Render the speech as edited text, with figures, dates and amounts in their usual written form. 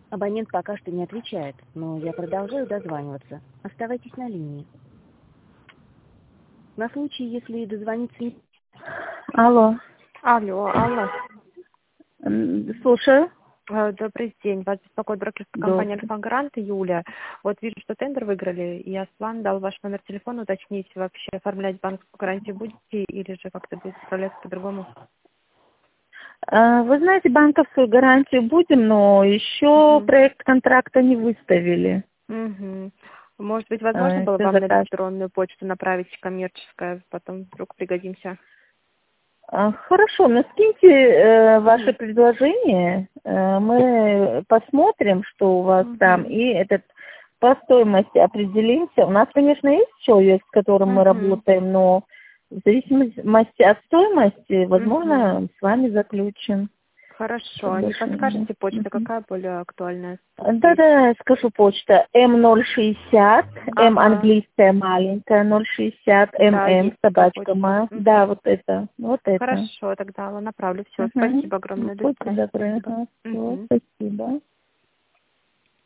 Абонент пока что не отвечает, но я продолжаю дозваниваться. Оставайтесь на линии. На случай, если дозвониться не... Алло. Алло, Алла. Слушаю. Добрый день. Вас беспокоит брокерская компания Добрый. «Альфа-Гарант» Юля. Вот вижу, что тендер выиграли, и я вам дал ваш номер телефона уточнить, вообще оформлять банковскую гарантию будете или же как-то будет справляться по-другому? Вы знаете, банковскую гарантию будем, но еще проект контракта не выставили. Угу. Может быть, возможно было вам на электронную почту направить коммерческое, потом вдруг пригодимся? Хорошо, но скиньте ваше предложение, мы посмотрим, что у вас там, и этот по стоимости определимся. У нас, конечно, есть человек, с которым мы работаем, но в зависимости от стоимости, возможно, с вами заключим. Хорошо. Не подскажете почта, какая более актуальная? Да, скажу почта. М060, М английская маленькая, 060, ММ, собачка моя. Да, вот это. Хорошо, тогда направлю. Все, спасибо огромное. До Будьте свидания. добры. Спасибо.